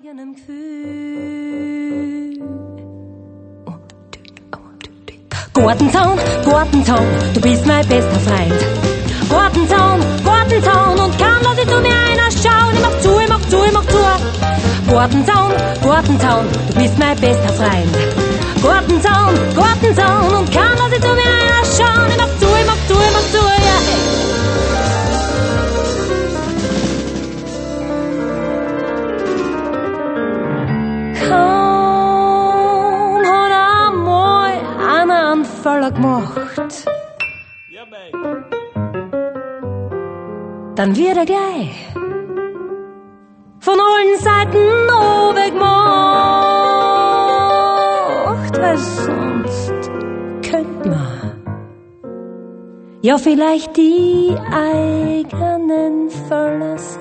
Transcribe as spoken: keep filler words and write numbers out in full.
eigenem Gefühl. Gartenzaun, Gartenzaun, du bist mein bester Freund. Gartenzaun, Gartenzaun, und kaum lass ich du mir einer schauen. Ich mach zu, ich mach zu, ich mach zu. Gartenzaun, Gartenzaun, du bist mein bester Freund. Gartenzaun, Gartenzaun, und kaum lass ich du mir einer schauen. Ich mach zu, ich mach zu, ich mach zu, ja. Kaum hat einmal einer einen Fehler gemacht, Ja, mei. dann wird er gleich von allen Seiten gemacht, weil sonst könnt man ja vielleicht die eigenen Fehler sehen.